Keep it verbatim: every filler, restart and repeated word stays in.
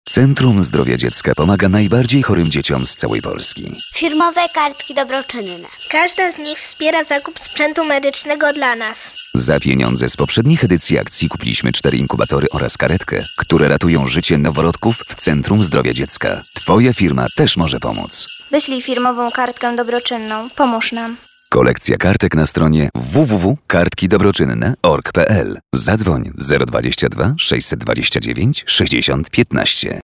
Centrum Zdrowia Dziecka pomaga najbardziej chorym dzieciom z całej Polski. Firmowe kartki dobroczynne. Każda z nich wspiera zakup sprzętu medycznego dla nas. Za pieniądze z poprzednich edycji akcji kupiliśmy cztery inkubatory oraz karetkę, które ratują życie noworodków w Centrum Zdrowia Dziecka. Twoja firma też może pomóc. Wyślij firmową kartkę dobroczynną. Pomóż nam. Kolekcja kartek na stronie w w w kropka kartki dobroczynne kropka org kropka p l. Zadzwoń zero dwadzieścia dwa sześćset dwadzieścia dziewięć sześćdziesiąt piętnaście.